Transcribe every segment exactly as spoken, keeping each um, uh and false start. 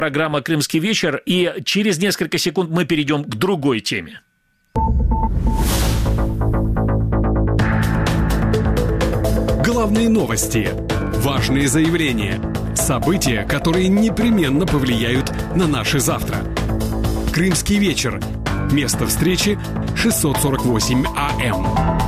программа «Крымский вечер», и через несколько секунд мы перейдем к другой теме. Главные новости, важные заявления, события, которые непременно повлияют на наше завтра. «Крымский вечер». Место встречи шестьсот сорок восемь АМ.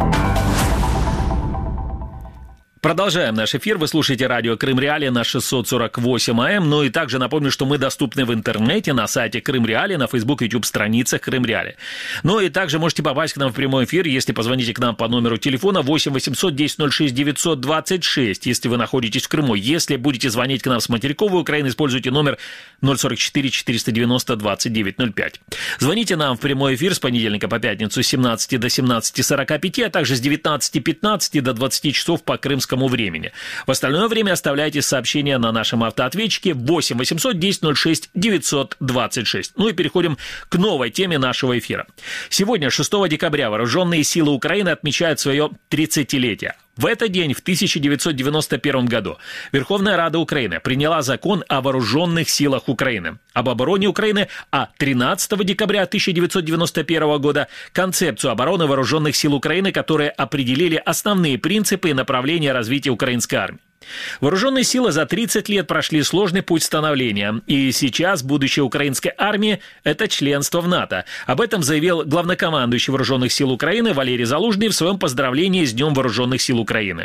Продолжаем наш эфир. Вы слушаете радио Крым Реалии на шестьсот сорок восемь АМ. Ну и также напомню, что мы доступны в интернете на сайте Крым Реалии, на Facebook, YouTube страницах Крым Реалии. Ну и также можете попасть к нам в прямой эфир, если позвоните к нам по номеру телефона восемь восемьсот десять ноль шесть девятьсот двадцать шесть, если вы находитесь в Крыму. Если будете звонить к нам с материковой Украины, используйте номер ноль сорок четыре четыреста девяносто двадцать девять ноль пять. Звоните нам в прямой эфир с понедельника по пятницу с семнадцати до семнадцати сорока пяти, а также с девятнадцати пятнадцати до двадцати часов по крымскому времени. В остальное время оставляйте сообщения на нашем автоответчике восемь восемьсот десять ноль шесть девятьсот двадцать шесть. Ну и переходим к новой теме нашего эфира. Сегодня, шестого декабря, Вооруженные силы Украины отмечают свое тридцатилетие. В этот день, в тысяча девятьсот девяносто первом году, Верховная Рада Украины приняла закон о Вооруженных силах Украины, об обороне Украины, а тринадцатого декабря тысяча девятьсот девяносто первого года концепцию обороны Вооруженных сил Украины, которые определили основные принципы и направления развития украинской армии. Вооруженные силы за тридцать лет прошли сложный путь становления, и сейчас будущее украинской армии – это членство в НАТО. Об этом заявил главнокомандующий Вооруженных сил Украины Валерий Залужный в своем поздравлении с Днем Вооруженных сил України.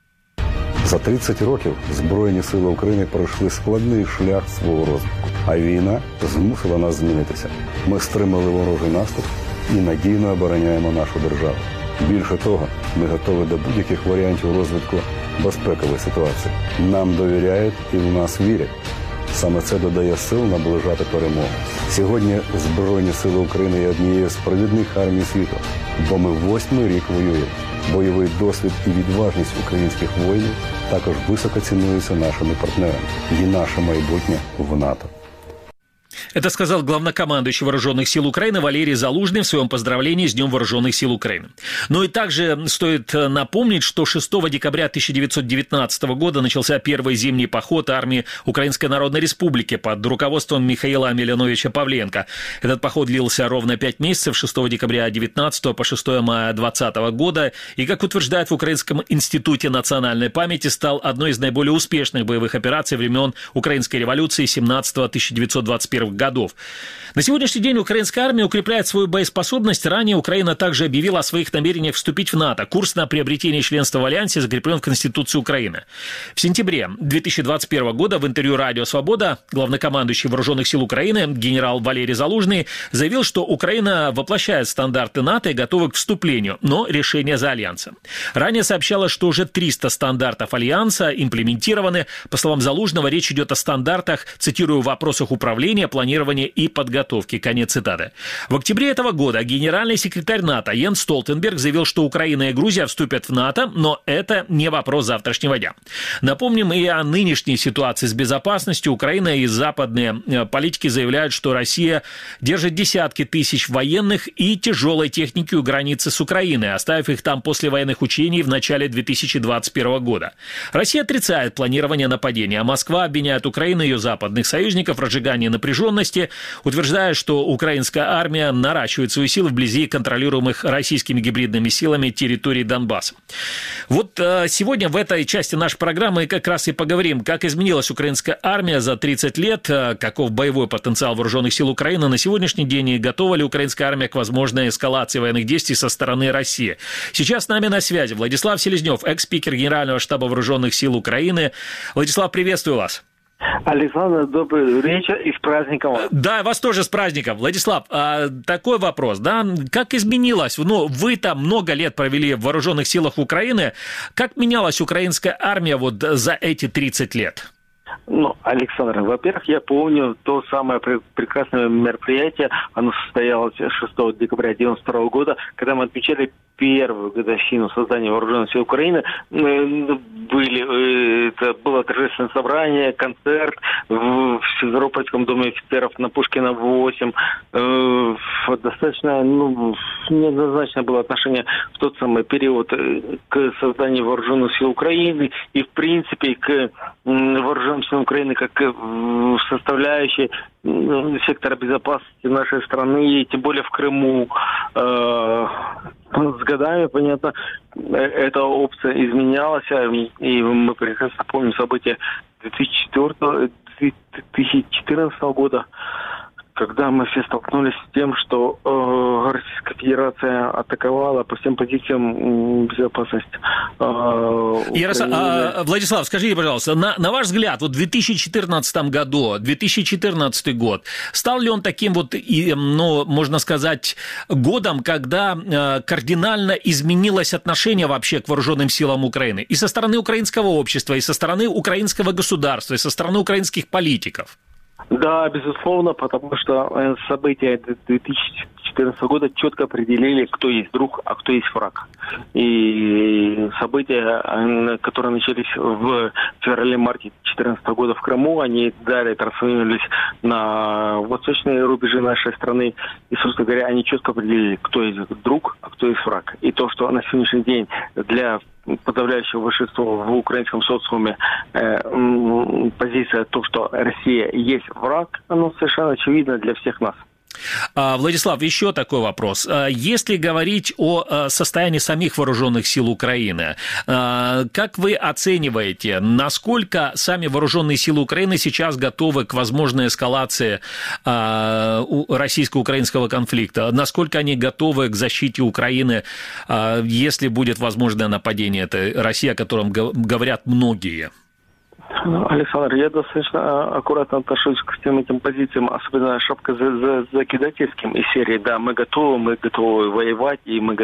За тридцять років Збройні сили України пройшли складний шлях свого розвитку, а війна змусила нас змінитися. Ми стримали ворожий наступ і надійно обороняємо нашу державу. Більше того, ми готові до будь-яких варіантів розвитку безпекової ситуації. Нам довіряють і в нас вірять. Саме це додає сил наближати перемогу. Сьогодні Збройні сили України є однією з провідних армій світу, бо ми восьмий рік воюємо. Бойовий досвід і відважність українських воїнів також високо цінуються нашими партнерами. І наше майбутнє в НАТО. Это сказал главнокомандующий Вооруженных сил Украины Валерий Залужный в своем поздравлении с Днем Вооруженных сил Украины. Ну и также стоит напомнить, что шестого декабря тысяча девятьсот девятнадцатого года начался первый зимний поход армии Украинской Народной Республики под руководством Михаила Амеляновича Павленко. Этот поход длился ровно пять месяцев, шестого декабря девятнадцатого по шестого мая двадцатого года, и, как утверждают в Украинском институте национальной памяти, стал одной из наиболее успешных боевых операций времен Украинской революции семнадцатого — тысяча девятьсот двадцать первого годов. На сегодняшний день украинская армия укрепляет свою боеспособность. Ранее Украина также объявила о своих намерениях вступить в НАТО. Курс на приобретение членства в Альянсе закреплен в Конституции Украины. В сентябре две тысячи двадцать первого года в интервью «Радио Свобода» главнокомандующий Вооруженных сил Украины генерал Валерий Залужный заявил, что Украина воплощает стандарты НАТО и готова к вступлению, но решение за Альянсом. Ранее сообщалось, что уже триста стандартов Альянса имплементированы. По словам Залужного, речь идет о стандартах, цитирую, в вопросах управления, планирования и подготовки. Конец цитаты. В октябре этого года генеральный секретарь НАТО Йенс Столтенберг заявил, что Украина и Грузия вступят в НАТО, но это не вопрос завтрашнего дня. Напомним и о нынешней ситуации с безопасностью. Украина и западные политики заявляют, что Россия держит десятки тысяч военных и тяжелой техники у границы с Украиной, оставив их там после военных учений в начале две тысячи двадцать первого года. Россия отрицает планирование нападения, а Москва обвиняет Украину и ее западных союзников в разжигании напряженности, утверждая, что украинская армия наращивает свои силы вблизи контролируемых российскими гибридными силами территорий Донбасса. Вот сегодня в этой части нашей программы как раз и поговорим, как изменилась украинская армия за тридцать лет, каков боевой потенциал Вооруженных сил Украины на сегодняшний день и готова ли украинская армия к возможной эскалации военных действий со стороны России. Сейчас с нами на связи Владислав Селезнев, экс-спикер Генерального штаба Вооруженных сил Украины. Владислав, приветствую вас. Александр, добрый вечер и с праздником вас. Да, вас тоже с праздником. Владислав, а, такой вопрос, да, как изменилось, ну, вы там много лет провели в Вооруженных силах Украины, как менялась украинская армия вот за эти тридцать лет? Ну, Александр, во-первых, я помню то самое прекрасное мероприятие, оно состоялось шестого декабря девяносто второго года, когда мы отмечали первую годовщину создания Вооруженных сил Украины были, это было торжественное собрание, концерт в Симферопольском доме офицеров на Пушкина восемь. Достаточно, ну, неоднозначно было отношение в тот самый период к созданию Вооруженных сил Украины и, в принципе, к Вооруженным силам Украины как составляющей сектора безопасности нашей страны, и тем более в Крыму. С годами, понятно, эта опция изменялась, и мы прекрасно помним события две тысячи четырнадцатого года, когда мы все столкнулись с тем, что э, Российская Федерация атаковала по всем позициям безопасности. Э, Ярослав, а, Владислав, скажите, пожалуйста, на, на ваш взгляд, вот в две тысячи четырнадцатом году, две тысячи четырнадцатый год, стал ли он таким вот, и, ну, можно сказать, годом, когда э, кардинально изменилось отношение вообще к вооруженным силам Украины и со стороны украинского общества, и со стороны украинского государства, и со стороны украинских политиков? Да, безусловно, потому что события две тысячи четырнадцатого года четко определили, кто есть друг, а кто есть враг. И события, которые начались в феврале-марте две тысячи четырнадцатого года в Крыму, они далее трансформировались на восточные рубежи нашей страны. И, собственно говоря, они четко определили, кто есть друг, а кто есть враг. И то, что на сегодняшний день для подавляющего большинства в украинском социуме э, позиция то, что Россия есть враг, оно совершенно очевидно для всех нас. Владислав, еще такой вопрос. Если говорить о состоянии самих вооруженных сил Украины, как вы оцениваете, насколько сами вооруженные силы Украины сейчас готовы к возможной эскалации российско-украинского конфликта? Насколько они готовы к защите Украины, если будет возможное нападение этой России, о котором говорят многие? Александр, я достаточно аккуратно отношусь к всем этим позициям, особенно шапкозакидательским из серии. Да, мы готовы, мы готовы воевать, и мы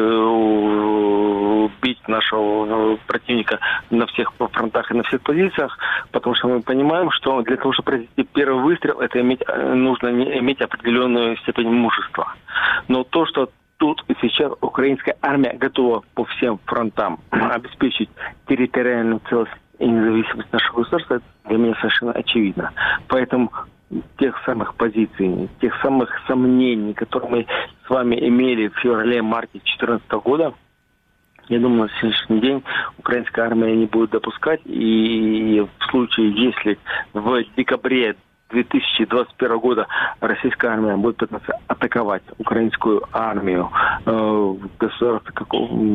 готовы бить нашего противника на всех фронтах и на всех позициях, потому что мы понимаем, что для того, чтобы произвести первый выстрел, это иметь, нужно иметь определенную степень мужества. Но то, что тут и сейчас украинская армия готова по всем фронтам обеспечить территориальную целостность и независимость нашего государства, для меня совершенно очевидно. Поэтому тех самых позиций, тех самых сомнений, которые мы с вами имели в феврале-марте две тысячи четырнадцатого года, я думаю, на сегодняшний день украинская армия не будет допускать. И в случае, если в декабре две тысячи двадцать первого года российская армия будет пытаться атаковать украинскую армию, э, государство как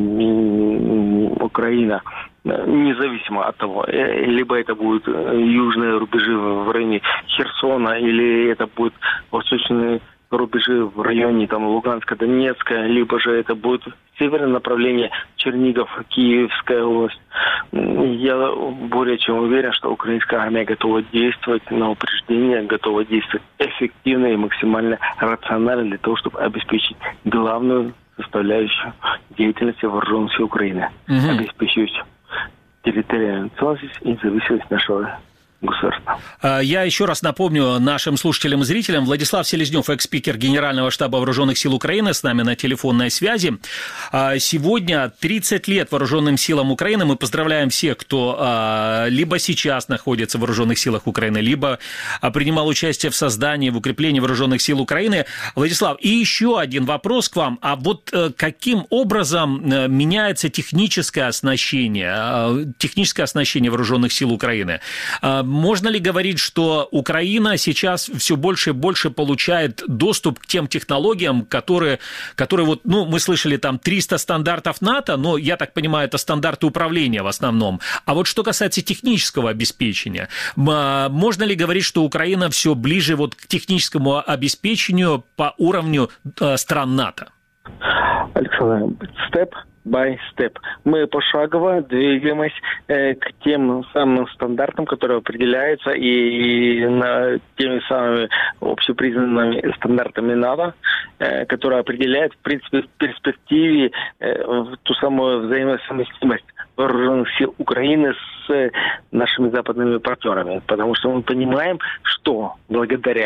Украина, независимо от того, либо это будут южные рубежи в районе Херсона, или это будут восточные рубежи в районе там, Луганска, Донецка, либо же это будет северное направление Чернигов, Киевская область. Я более чем уверен, что украинская армия готова действовать на упреждение, готова действовать эффективно и максимально рационально для того, чтобы обеспечить главную составляющую деятельности вооруженных сил Украины. Угу. Обеспечивать территориальную целостность и независимость нашего государства. Я еще раз напомню нашим слушателям и зрителям, Владислав Селезнев, экс-спикер Генерального штаба Вооруженных сил Украины, с нами на телефонной связи. Сегодня тридцать лет Вооруженным силам Украины. Мы поздравляем всех, кто либо сейчас находится в Вооруженных силах Украины, либо принимал участие в создании, в укреплении Вооруженных сил Украины. Владислав, и еще один вопрос к вам. А вот каким образом меняется техническое оснащение, техническое оснащение Вооруженных сил Украины? Можно ли говорить, что Украина сейчас все больше и больше получает доступ к тем технологиям, которые, которые вот, ну, мы слышали там триста стандартов НАТО, но, я так понимаю, это стандарты управления в основном. А вот что касается технического обеспечения, можно ли говорить, что Украина все ближе вот к техническому обеспечению по уровню стран НАТО? Александр, степ by step. Мы пошагово двигаемся э, к тем самым стандартам, которые определяются и, и на теми самыми общепризнанными стандартами НАТО, э, которые определяют, в принципе, в перспективе э, ту самую взаимосовместимость вооруженных сил Украины с нашими западными партнерами. Потому что мы понимаем, что благодаря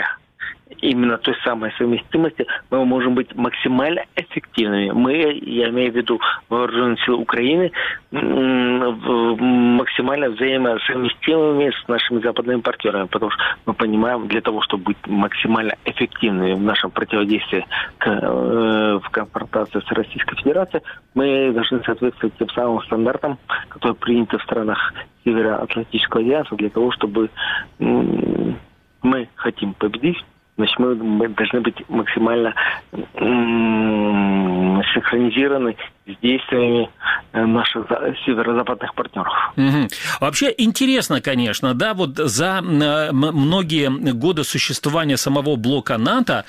именно той самой совместимости, мы можем быть максимально эффективными. Мы, я имею в виду вооруженные силы Украины, максимально взаимосовместимыми с нашими западными партнерами, потому что мы понимаем, для того, чтобы быть максимально эффективными в нашем противодействии к, э, в конфронтации с Российской Федерацией, мы должны соответствовать тем самым стандартам, которые приняты в странах Североатлантического альянса, для того, чтобы э, мы хотим победить. Значит, мы, мы должны быть максимально м- синхронизированы с действиями наших северо-западных партнеров. Угу. Вообще интересно, конечно, да, вот за многие годы существования самого блока НАТО,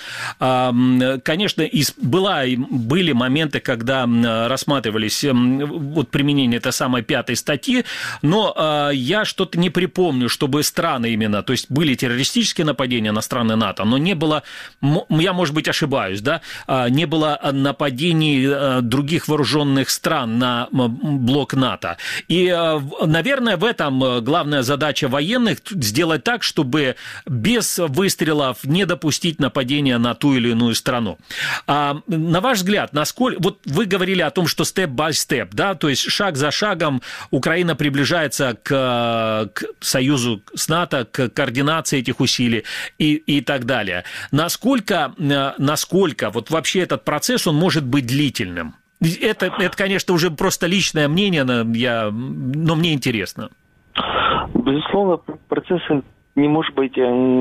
конечно, была, были моменты, когда рассматривались вот применение этой самой пятой статьи, но я что-то не припомню, чтобы страны именно, то есть были террористические нападения на страны НАТО, но не было, я, может быть, ошибаюсь, да, не было нападений других вооруженных стран на блок НАТО. И, наверное, в этом главная задача военных – сделать так, чтобы без выстрелов не допустить нападения на ту или иную страну. А, на ваш взгляд, насколько… Вот вы говорили о том, что степ-бай-степ, да, то есть шаг за шагом Украина приближается к, к союзу с НАТО, к координации этих усилий и, и так далее. Насколько, насколько вот вообще этот процесс, он может быть длительным? Это, это, конечно, уже просто личное мнение, я, но мне интересно. Безусловно, процесс не может быть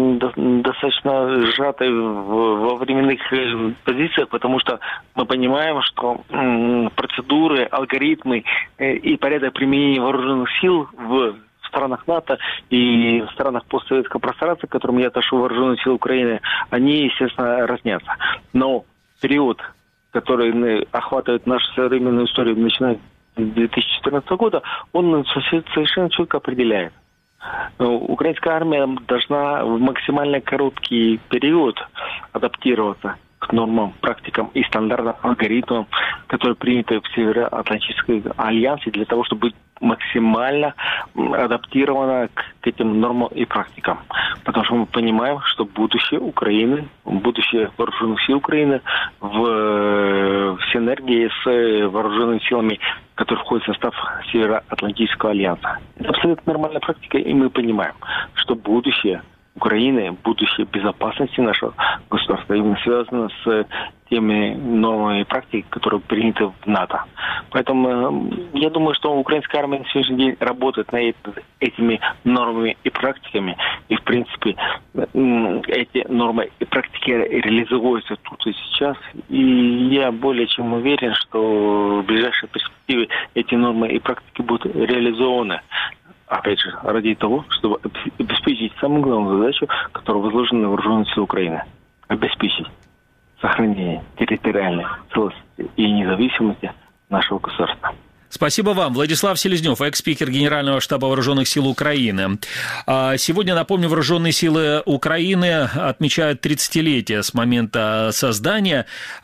достаточно сжатый во временных позициях, потому что мы понимаем, что процедуры, алгоритмы и порядок применения вооруженных сил в странах НАТО и в странах постсоветского пространства, к которым я отношу вооруженные силы Украины, они, естественно, разнятся. Но период, который охватывает нашу современную историю, начиная с две тысячи четырнадцатого года, он совершенно четко определяет. Украинская армия должна в максимально короткий период адаптироваться к нормам, практикам и стандартам, алгоритмам, которые приняты в Североатлантическом альянсе, для того, чтобы быть максимально адаптирована к, к этим нормам и практикам. Потому что мы понимаем, что будущее Украины, будущее вооруженных сил Украины в, в синергии с вооруженными силами, которые входят в состав Североатлантического альянса. Это абсолютно нормальная практика, и мы понимаем, что будущее Украины, будущее безопасности нашего государства именно связано с теми нормами и практиками, которые приняты в НАТО. Поэтому я думаю, что украинская армия на сегодняшний день работает над этими нормами и практиками. И, в принципе, эти нормы и практики реализуются тут и сейчас. И я более чем уверен, что в ближайшей перспективе эти нормы и практики будут реализованы. Опять же, ради того, чтобы обеспечить самую главную задачу, которая возложена на вооруженные силы Украины. Обеспечить сохранение территориальной целостности и независимости нашего государства. Спасибо вам. Владислав Селезнев, экс-спикер Генерального штаба Вооруженных сил Украины. Сегодня, напомню, Вооруженные силы Украины отмечают тридцатилетие с момента создания.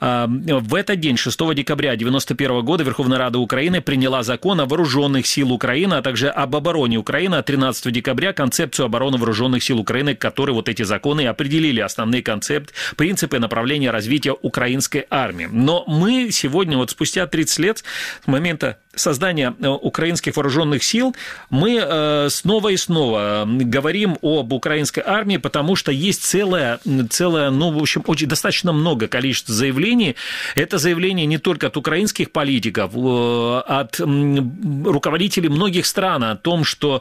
В этот день, шестого декабря девяносто первого года, Верховная Рада Украины приняла закон о Вооруженных сил Украины, а также об обороне Украины, а тринадцатого декабря концепцию обороны Вооруженных сил Украины, которые вот эти законы определили основные концепты, принципы направления развития украинской армии. Но мы сегодня, вот спустя тридцать лет с момента создания украинских вооруженных сил, мы снова и снова говорим об украинской армии, потому что есть целое, целое, ну, в общем, очень достаточно много количества заявлений. Это заявления не только от украинских политиков, от руководителей многих стран о том, что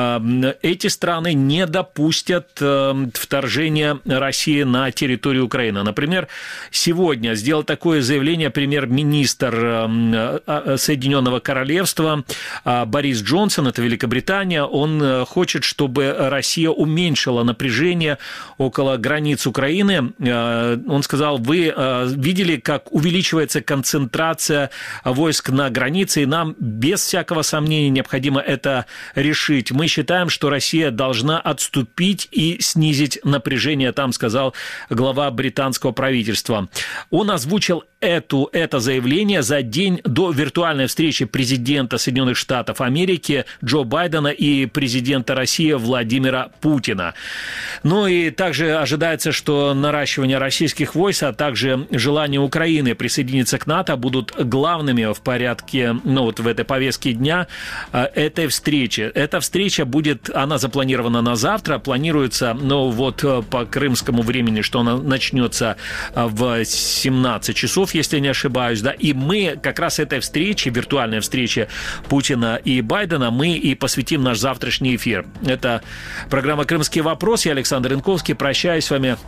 эти страны не допустят вторжения России на территорию Украины. Например, сегодня сделал такое заявление премьер-министр Соединенного Королевства Борис Джонсон, это Великобритания. Он хочет, чтобы Россия уменьшила напряжение около границ Украины. Он сказал, вы видели, как увеличивается концентрация войск на границе, и нам без всякого сомнения необходимо это решить. Мы считаем, что Россия должна отступить и снизить напряжение, там сказал глава британского правительства. Он озвучил эту, это заявление за день до виртуальной встречи президента Соединенных Штатов Америки Джо Байдена и президента России Владимира Путина. Ну и также ожидается, что наращивание российских войск, а также желание Украины присоединиться к НАТО будут главными в порядке, ну вот в этой повестке дня этой встречи. Эта встреча будет, она запланирована на завтра, планируется, ну вот по крымскому времени, что она начнется в семнадцать часов, если не ошибаюсь, да, и мы как раз этой встрече, виртуальной встрече Путина и Байдена, мы и посвятим наш завтрашний эфир. Это программа «Крымский вопрос». Я Александр Янковский. Прощаюсь с вами.